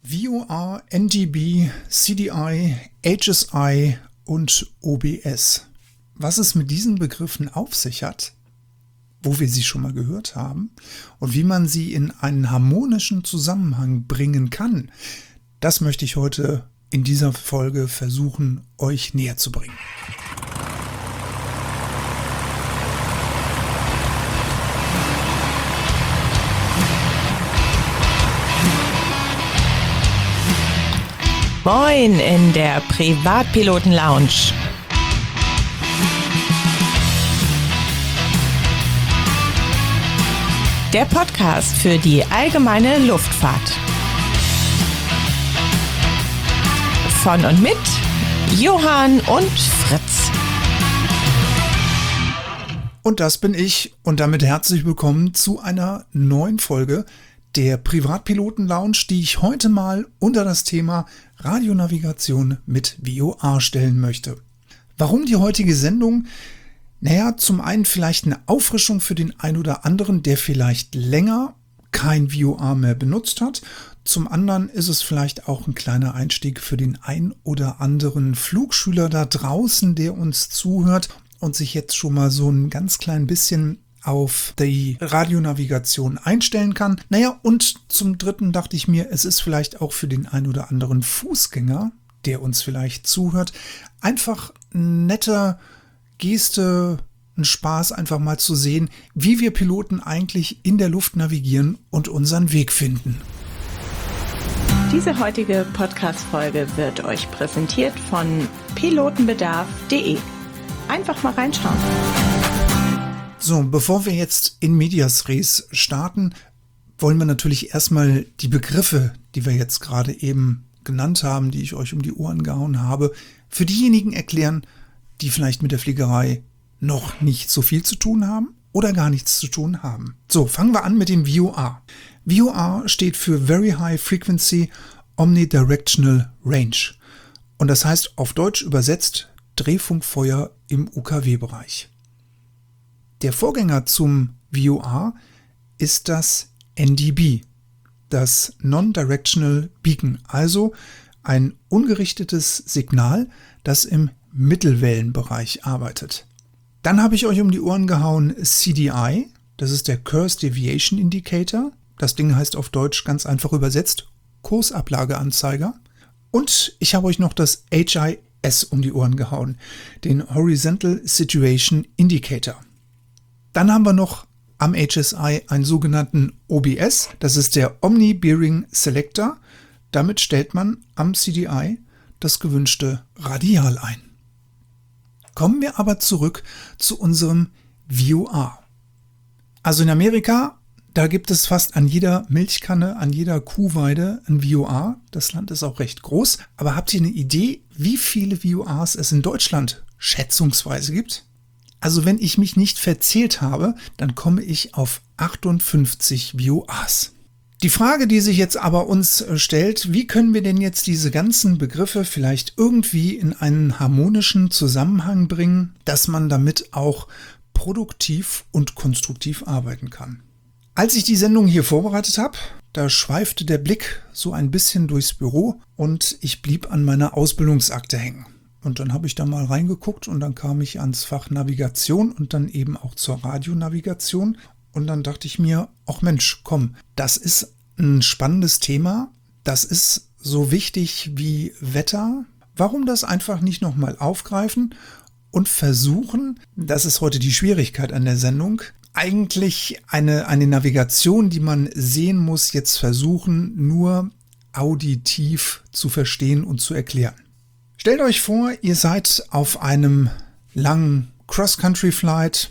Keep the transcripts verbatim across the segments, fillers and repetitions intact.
V O R, N D B, C D I, H S I und O B S. Was es mit diesen Begriffen auf sich hat, wo wir sie schon mal gehört haben und wie man sie in einen harmonischen Zusammenhang bringen kann, das möchte ich heute in dieser Folge versuchen, euch näher zu bringen. Moin in der Privatpiloten-Lounge. Der Podcast für die allgemeine Luftfahrt. Von und mit Johann und Fritz. Und das bin ich und damit herzlich willkommen zu einer neuen Folge der Privatpiloten-Lounge, die ich heute mal unter das Thema Radionavigation mit V O R stellen möchte. Warum die heutige Sendung? Naja, zum einen vielleicht eine Auffrischung für den einen oder anderen, der vielleicht länger kein V O R mehr benutzt hat. Zum anderen ist es vielleicht auch ein kleiner Einstieg für den ein oder anderen Flugschüler da draußen, der uns zuhört und sich jetzt schon mal so ein ganz klein bisschen auf die Radionavigation einstellen kann. Naja, und zum Dritten dachte ich mir, es ist vielleicht auch für den ein oder anderen Fußgänger, der uns vielleicht zuhört, einfach eine nette Geste, ein Spaß, einfach mal zu sehen, wie wir Piloten eigentlich in der Luft navigieren und unseren Weg finden. Diese heutige Podcast-Folge wird euch präsentiert von pilotenbedarf punkt de. Einfach mal reinschauen. So, bevor wir jetzt in medias res starten, wollen wir natürlich erstmal die Begriffe, die wir jetzt gerade eben genannt haben, die ich euch um die Ohren gehauen habe, für diejenigen erklären, die vielleicht mit der Fliegerei noch nicht so viel zu tun haben oder gar nichts zu tun haben. So, fangen wir an mit dem V O R. V O R steht für Very High Frequency Omnidirectional Range. Und das heißt auf Deutsch übersetzt Drehfunkfeuer im U K W-Bereich. Der Vorgänger zum V O R ist das N D B, das Non-Directional Beacon, also ein ungerichtetes Signal, das im Mittelwellenbereich arbeitet. Dann habe ich euch um die Ohren gehauen C D I, das ist der Course Deviation Indicator. Das Ding heißt auf Deutsch ganz einfach übersetzt Kursablageanzeiger. Und ich habe euch noch das H I S um die Ohren gehauen, den Horizontal Situation Indicator. Dann haben wir noch am H S I einen sogenannten O B S, das ist der Omni Bearing Selector. Damit stellt man am C D I das gewünschte Radial ein. Kommen wir aber zurück zu unserem V O R. Also in Amerika, da gibt es fast an jeder Milchkanne, an jeder Kuhweide ein V O R. Das Land ist auch recht groß. Aber habt ihr eine Idee, wie viele V O Rs es in Deutschland schätzungsweise gibt? Also wenn ich mich nicht verzählt habe, dann komme ich auf achtundfünfzig V O Rs. Die Frage, die sich jetzt aber uns stellt, wie können wir denn jetzt diese ganzen Begriffe vielleicht irgendwie in einen harmonischen Zusammenhang bringen, dass man damit auch produktiv und konstruktiv arbeiten kann? Als ich die Sendung hier vorbereitet habe, da schweifte der Blick so ein bisschen durchs Büro und ich blieb an meiner Ausbildungsakte hängen. Und dann habe ich da mal reingeguckt und dann kam ich ans Fach Navigation und dann eben auch zur Radionavigation. Und dann dachte ich mir, ach Mensch, komm, das ist ein spannendes Thema. Das ist so wichtig wie Wetter. Warum das einfach nicht nochmal aufgreifen und versuchen, das ist heute die Schwierigkeit an der Sendung, eigentlich eine, eine Navigation, die man sehen muss, jetzt versuchen, nur auditiv zu verstehen und zu erklären. Stellt euch vor, ihr seid auf einem langen Cross-Country-Flight.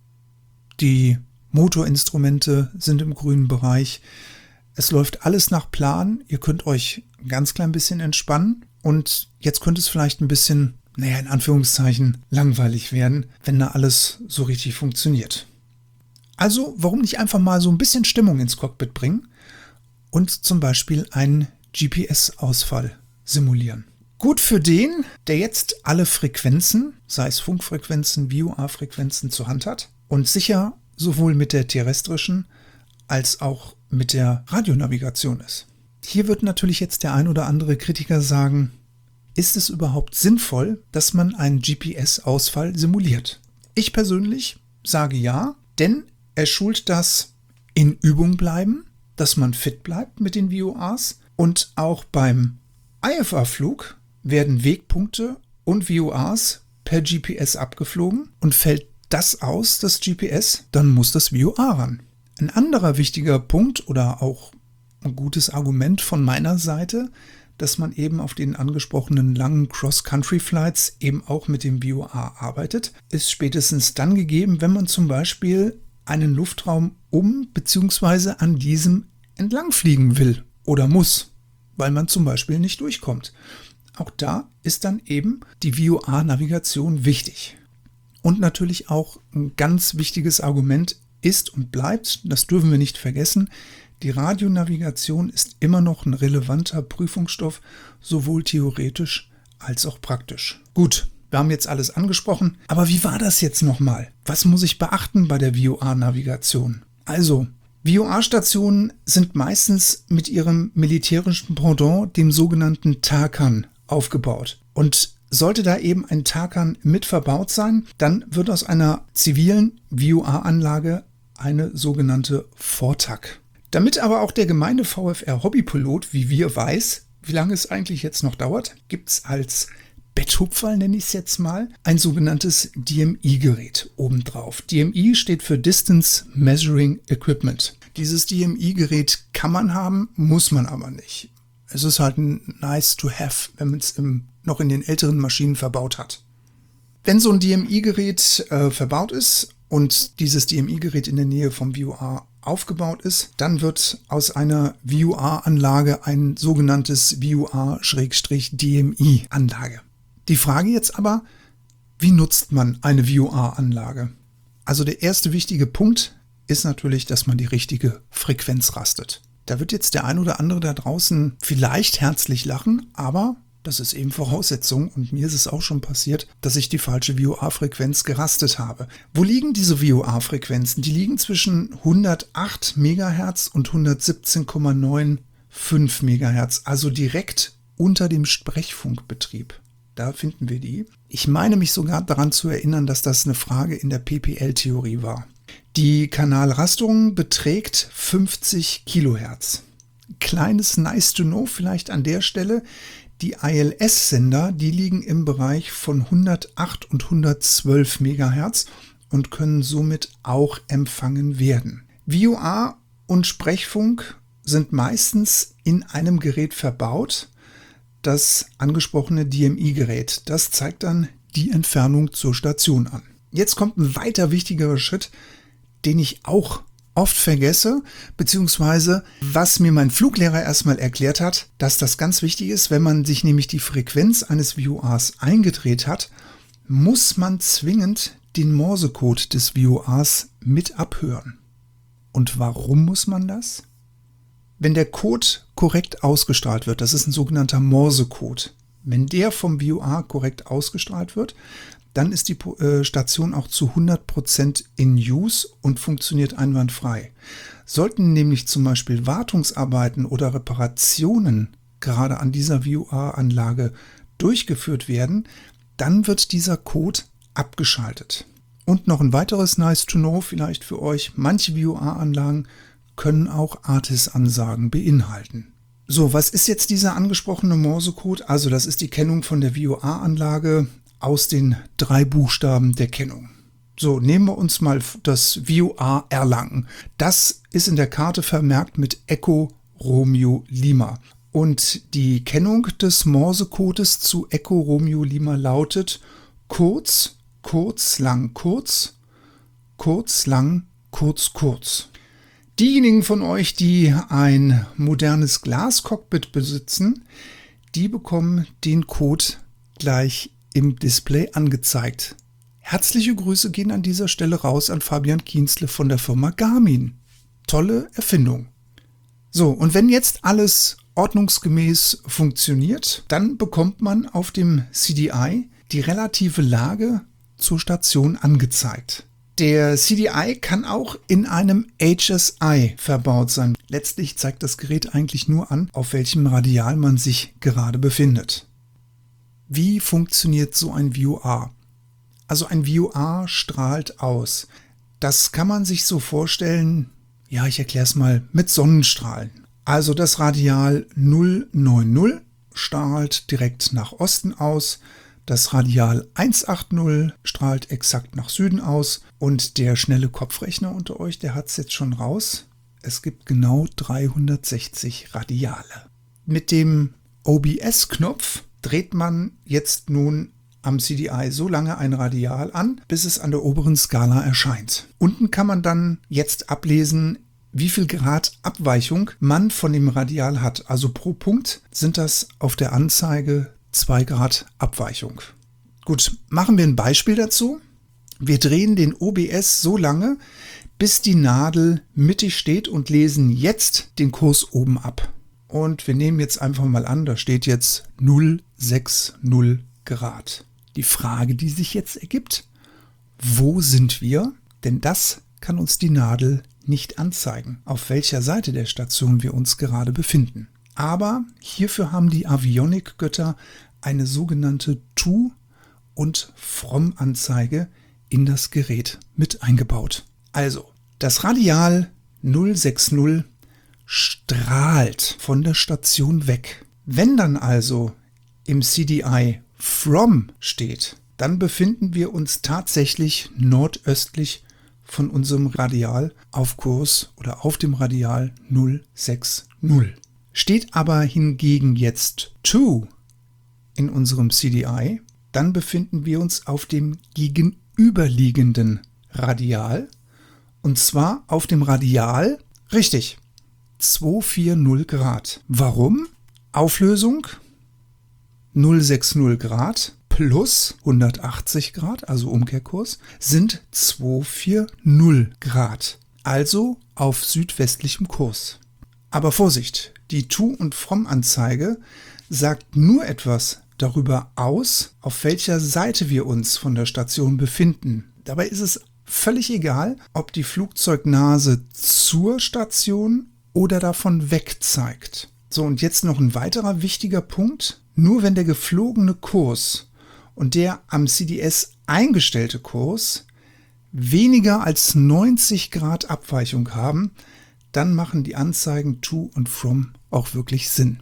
Die Motorinstrumente sind im grünen Bereich. Es läuft alles nach Plan. Ihr könnt euch ein ganz klein bisschen entspannen. Und jetzt könnte es vielleicht ein bisschen, naja, in Anführungszeichen, langweilig werden, wenn da alles so richtig funktioniert. Also, warum nicht einfach mal so ein bisschen Stimmung ins Cockpit bringen und zum Beispiel einen G P S-Ausfall simulieren? Gut für den, der jetzt alle Frequenzen, sei es Funkfrequenzen, V O R-Frequenzen zur Hand hat und sicher sowohl mit der terrestrischen als auch mit der Radionavigation ist. Hier wird natürlich jetzt der ein oder andere Kritiker sagen, ist es überhaupt sinnvoll, dass man einen G P S-Ausfall simuliert? Ich persönlich sage ja, denn er schult das in Übung bleiben, dass man fit bleibt mit den V O Rs, und auch beim I F A-Flug werden Wegpunkte und V O Rs per G P S abgeflogen, und fällt das aus, das G P S, dann muss das V O R ran. Ein anderer wichtiger Punkt oder auch ein gutes Argument von meiner Seite, dass man eben auf den angesprochenen langen Cross-Country-Flights eben auch mit dem V O R arbeitet, ist spätestens dann gegeben, wenn man zum Beispiel einen Luftraum um bzw. an diesem entlang fliegen will oder muss, weil man zum Beispiel nicht durchkommt. Auch da ist dann eben die V O R-Navigation wichtig. Und natürlich auch ein ganz wichtiges Argument ist und bleibt, das dürfen wir nicht vergessen, die Radionavigation ist immer noch ein relevanter Prüfungsstoff, sowohl theoretisch als auch praktisch. Gut, wir haben jetzt alles angesprochen, aber wie war das jetzt nochmal? Was muss ich beachten bei der V O R-Navigation? Also, V O R-Stationen sind meistens mit ihrem militärischen Pendant, dem sogenannten Tarkan, aufgebaut. Und sollte da eben ein Tarkan mit verbaut sein, dann wird aus einer zivilen V O R-Anlage eine sogenannte Vortag. Damit aber auch der gemeine V F R-Hobbypilot, wie wir, weiß, wie lange es eigentlich jetzt noch dauert, gibt es als Betthupferl, nenne ich es jetzt mal, ein sogenanntes D M I-Gerät obendrauf. D M I steht für Distance Measuring Equipment. Dieses D M I-Gerät kann man haben, muss man aber nicht. Es ist halt ein nice to have, wenn man es noch in den älteren Maschinen verbaut hat. Wenn so ein D M I-Gerät äh, verbaut ist und dieses D M I-Gerät in der Nähe vom V O R aufgebaut ist, dann wird aus einer V O R-Anlage ein sogenanntes V O R-D M I-Anlage. Die Frage jetzt aber, wie nutzt man eine V O R-Anlage? Also der erste wichtige Punkt ist natürlich, dass man die richtige Frequenz rastet. Da wird jetzt der ein oder andere da draußen vielleicht herzlich lachen, aber das ist eben Voraussetzung, und mir ist es auch schon passiert, dass ich die falsche V O R-Frequenz gerastet habe. Wo liegen diese V O R-Frequenzen? Die liegen zwischen hundertacht Megahertz und hundertsiebzehn Komma fünfundneunzig Megahertz, also direkt unter dem Sprechfunkbetrieb. Da finden wir die. Ich meine mich sogar daran zu erinnern, dass das eine Frage in der P P L-Theorie war. Die Kanalrasterung beträgt fünfzig Kilohertz. Kleines nice to know vielleicht an der Stelle. Die I L S-Sender, die liegen im Bereich von hundertacht und hundertzwölf Megahertz und können somit auch empfangen werden. V O R und Sprechfunk sind meistens in einem Gerät verbaut, das angesprochene D M I-Gerät. Das zeigt dann die Entfernung zur Station an. Jetzt kommt ein weiter wichtigerer Schritt, den ich auch oft vergesse, beziehungsweise was mir mein Fluglehrer erstmal erklärt hat, dass das ganz wichtig ist, wenn man sich nämlich die Frequenz eines V O Rs eingedreht hat, muss man zwingend den Morsecode des V O Rs mit abhören. Und warum muss man das? Wenn der Code korrekt ausgestrahlt wird, das ist ein sogenannter Morsecode, wenn der vom V O R korrekt ausgestrahlt wird, dann ist die Station auch zu hundert Prozent in Use und funktioniert einwandfrei. Sollten nämlich zum Beispiel Wartungsarbeiten oder Reparationen gerade an dieser V O R-Anlage durchgeführt werden, dann wird dieser Code abgeschaltet. Und noch ein weiteres nice to know vielleicht für euch, manche V O R-Anlagen können auch ARTIS-Ansagen beinhalten. So, was ist jetzt dieser angesprochene Morsecode? Also das ist die Kennung von der V O R-Anlage aus den drei Buchstaben der Kennung. So, nehmen wir uns mal das V O R Erlangen. Das ist in der Karte vermerkt mit Echo Romeo Lima. Und die Kennung des Morsecodes zu Echo Romeo Lima lautet kurz, kurz, lang, kurz, kurz, lang, kurz, kurz. Diejenigen von euch, die ein modernes Glascockpit besitzen, die bekommen den Code gleich im Display angezeigt. Herzliche Grüße gehen an dieser Stelle raus an Fabian Kienzle von der Firma Garmin. Tolle Erfindung. So, und wenn jetzt alles ordnungsgemäß funktioniert, dann bekommt man auf dem C D I die relative Lage zur Station angezeigt. Der C D I kann auch in einem H S I verbaut sein. Letztlich zeigt das Gerät eigentlich nur an, auf welchem Radial man sich gerade befindet. Wie funktioniert so ein V U R? Also ein V U R strahlt aus. Das kann man sich so vorstellen, ja, ich erkläre es mal, mit Sonnenstrahlen. Also das Radial null neun null strahlt direkt nach Osten aus. Das Radial hundertachtzig strahlt exakt nach Süden aus und der schnelle Kopfrechner unter euch, der hat es jetzt schon raus. Es gibt genau dreihundertsechzig Radiale. Mit dem O B S-Knopf dreht man jetzt nun am C D I so lange ein Radial an, bis es an der oberen Skala erscheint. Unten kann man dann jetzt ablesen, wie viel Grad Abweichung man von dem Radial hat. Also pro Punkt sind das auf der Anzeige zwei Grad Abweichung. Gut, machen wir ein Beispiel dazu. Wir drehen den O B S so lange, bis die Nadel mittig steht und lesen jetzt den Kurs oben ab. Und wir nehmen jetzt einfach mal an, da steht jetzt null Komma sechzig Grad. Die Frage, die sich jetzt ergibt, wo sind wir? Denn das kann uns die Nadel nicht anzeigen, auf welcher Seite der Station wir uns gerade befinden. Aber hierfür haben die Avionik-Götter eine sogenannte To- und From-Anzeige in das Gerät mit eingebaut. Also, das Radial null Komma sechzig strahlt von der Station weg. Wenn dann also im C D I From steht, dann befinden wir uns tatsächlich nordöstlich von unserem Radial auf Kurs oder auf dem Radial null Komma sechzig. Steht aber hingegen jetzt To in unserem C D I, dann befinden wir uns auf dem gegenüberliegenden Radial und zwar auf dem Radial, richtig, zweihundertvierzig Grad. Warum? Auflösung null Komma sechzig Grad plus hundertachtzig Grad, also Umkehrkurs, sind zweihundertvierzig Grad, also auf südwestlichem Kurs. Aber Vorsicht, die To- und From-Anzeige sagt nur etwas darüber aus, auf welcher Seite wir uns von der Station befinden. Dabei ist es völlig egal, ob die Flugzeugnase zur Station oder davon weg zeigt. So, und jetzt noch ein weiterer wichtiger Punkt. Nur wenn der geflogene Kurs und der am C D S eingestellte Kurs weniger als neunzig Grad Abweichung haben, dann machen die Anzeigen To und From auch wirklich Sinn.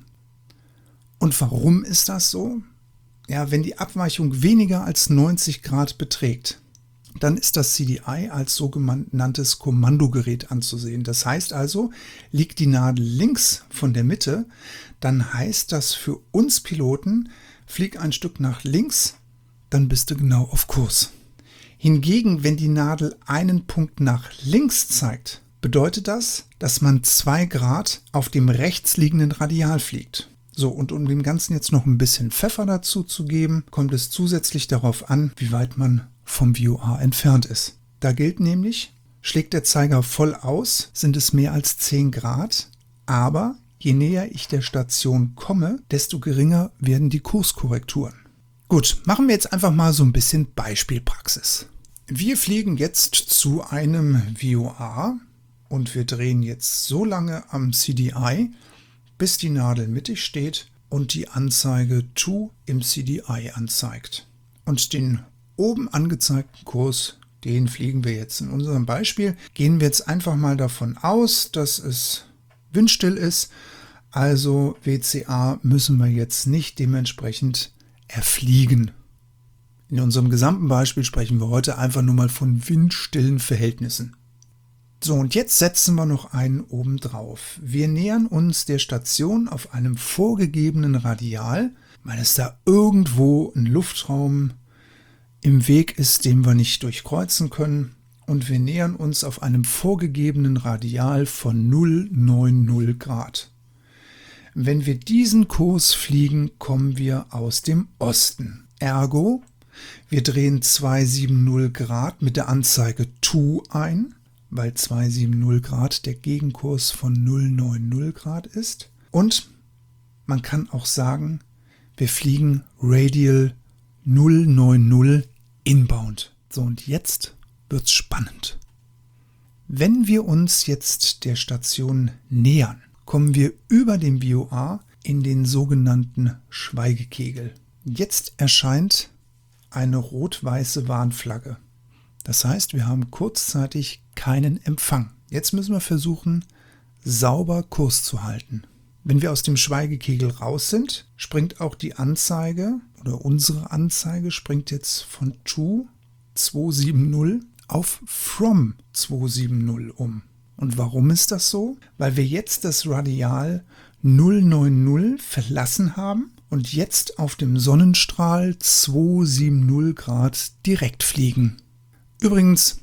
Und warum ist das so? Ja, wenn die Abweichung weniger als neunzig Grad beträgt, dann ist das C D I als sogenanntes Kommandogerät anzusehen. Das heißt also, liegt die Nadel links von der Mitte, dann heißt das für uns Piloten, flieg ein Stück nach links, dann bist du genau auf Kurs. Hingegen, wenn die Nadel einen Punkt nach links zeigt, bedeutet das, dass man zwei Grad auf dem rechts liegenden Radial fliegt. So, und um dem Ganzen jetzt noch ein bisschen Pfeffer dazu zu geben, kommt es zusätzlich darauf an, wie weit man vom V U R entfernt ist. Da gilt nämlich, schlägt der Zeiger voll aus, sind es mehr als zehn Grad, aber je näher ich der Station komme, desto geringer werden die Kurskorrekturen. Gut, machen wir jetzt einfach mal so ein bisschen Beispielpraxis. Wir fliegen jetzt zu einem V U R und wir drehen jetzt so lange am C D I, bis die Nadel mittig steht und die Anzeige To im C D I anzeigt. Und den oben angezeigten Kurs, den fliegen wir jetzt. In unserem Beispiel gehen wir jetzt einfach mal davon aus, dass es windstill ist. Also W C A müssen wir jetzt nicht dementsprechend erfliegen. In unserem gesamten Beispiel sprechen wir heute einfach nur mal von windstillen Verhältnissen. So, und jetzt setzen wir noch einen oben drauf. Wir nähern uns der Station auf einem vorgegebenen Radial, weil es da irgendwo ein Luftraum im Weg ist, den wir nicht durchkreuzen können. Und wir nähern uns auf einem vorgegebenen Radial von null Komma neunzig Grad. Wenn wir diesen Kurs fliegen, kommen wir aus dem Osten. Ergo, wir drehen zweihundertsiebzig Grad mit der Anzeige To ein, weil zweihundertsiebzig Grad der Gegenkurs von null Komma neunzig Grad ist. Und man kann auch sagen, wir fliegen Radial null Komma neunzig inbound. So, und jetzt wird's spannend. Wenn wir uns jetzt der Station nähern, kommen wir über dem V O R in den sogenannten Schweigekegel. Jetzt erscheint eine rot-weiße Warnflagge. Das heißt, wir haben kurzzeitig keinen Empfang. Jetzt müssen wir versuchen, sauber Kurs zu halten. Wenn wir aus dem Schweigekegel raus sind, springt auch die Anzeige oder unsere Anzeige springt jetzt von To zwei sieben null auf From zwei sieben null um. Und warum ist das so? Weil wir jetzt das Radial null neun null verlassen haben und jetzt auf dem Sonnenstrahl zwei sieben null Grad direkt fliegen. Übrigens,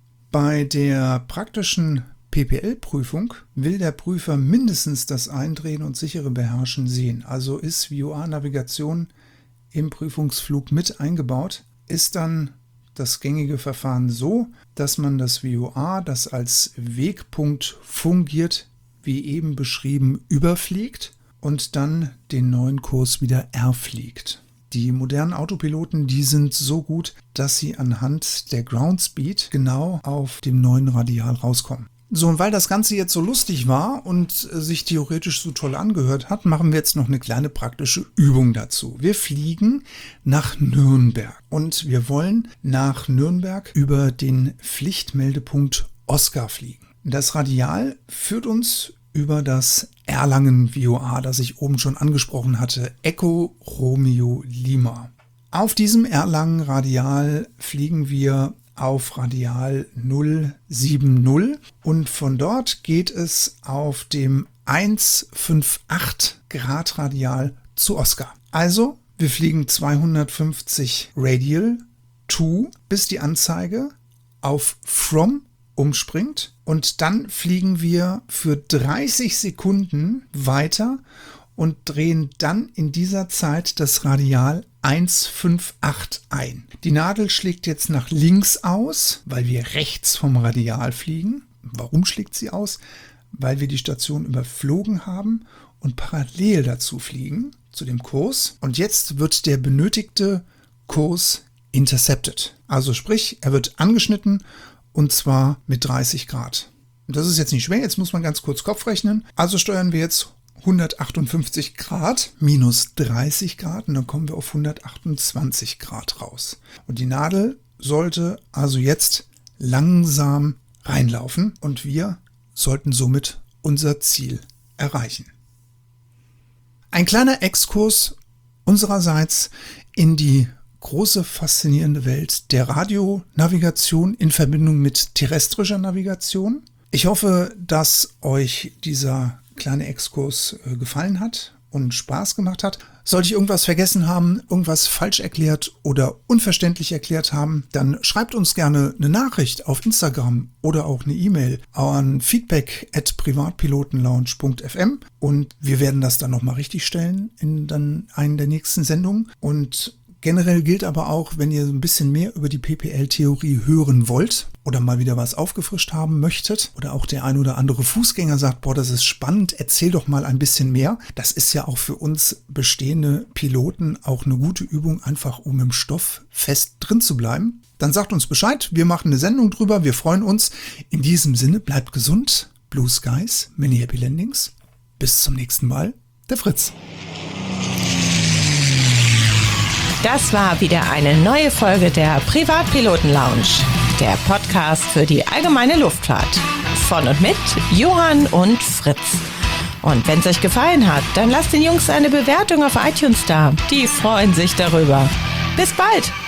bei der praktischen P P L-Prüfung will der Prüfer mindestens das Eindrehen und sichere Beherrschen sehen. Also ist V O R-Navigation im Prüfungsflug mit eingebaut, ist dann das gängige Verfahren so, dass man das V O R, das als Wegpunkt fungiert, wie eben beschrieben, überfliegt und dann den neuen Kurs wieder erfliegt. Die modernen Autopiloten, die sind so gut, dass sie anhand der Ground Speed genau auf dem neuen Radial rauskommen. So, und weil das Ganze jetzt so lustig war und sich theoretisch so toll angehört hat, machen wir jetzt noch eine kleine praktische Übung dazu. Wir fliegen nach Nürnberg und wir wollen nach Nürnberg über den Pflichtmeldepunkt Oscar fliegen. Das Radial führt uns über das Erlangen V O R, das ich oben schon angesprochen hatte, Echo Romeo Lima. Auf diesem Erlangen Radial fliegen wir auf Radial null sieben null und von dort geht es auf dem hundertachtzig Grad Radial zu Oscar. Also, wir fliegen zweihundertfünfzig Radial to, bis die Anzeige auf From umspringt und dann fliegen wir für dreißig Sekunden weiter und drehen dann in dieser Zeit das Radial hundertachtzig ein. Die Nadel schlägt jetzt nach links aus, weil wir rechts vom Radial fliegen. Warum schlägt sie aus? Weil wir die Station überflogen haben und parallel dazu fliegen, zu dem Kurs. Und jetzt wird der benötigte Kurs intercepted. Also sprich, er wird angeschnitten und zwar mit dreißig Grad. Und das ist jetzt nicht schwer, jetzt muss man ganz kurz Kopf rechnen. Also steuern wir jetzt hundertachtundfünfzig Grad minus dreißig Grad und dann kommen wir auf hundertachtundzwanzig Grad raus. Und die Nadel sollte also jetzt langsam reinlaufen und wir sollten somit unser Ziel erreichen. Ein kleiner Exkurs unsererseits in die große faszinierende Welt der Radionavigation in Verbindung mit terrestrischer Navigation. Ich hoffe, dass euch dieser kleine Exkurs gefallen hat und Spaß gemacht hat. Sollte ich irgendwas vergessen haben, irgendwas falsch erklärt oder unverständlich erklärt haben, dann schreibt uns gerne eine Nachricht auf Instagram oder auch eine E-Mail an feedback at privatpilotenlounge punkt f m und wir werden das dann nochmal richtig stellen in dann einen der nächsten Sendungen. Und generell gilt aber auch, wenn ihr ein bisschen mehr über die P P L-Theorie hören wollt oder mal wieder was aufgefrischt haben möchtet oder auch der ein oder andere Fußgänger sagt, boah, das ist spannend, erzähl doch mal ein bisschen mehr. Das ist ja auch für uns bestehende Piloten auch eine gute Übung, einfach um im Stoff fest drin zu bleiben. Dann sagt uns Bescheid, wir machen eine Sendung drüber, wir freuen uns. In diesem Sinne, bleibt gesund, Blue Skies, many happy landings. Bis zum nächsten Mal, der Fritz. Das war wieder eine neue Folge der Privatpiloten Lounge, der Podcast für die allgemeine Luftfahrt. Von und mit Johann und Fritz. Und wenn es euch gefallen hat, dann lasst den Jungs eine Bewertung auf iTunes da. Die freuen sich darüber. Bis bald!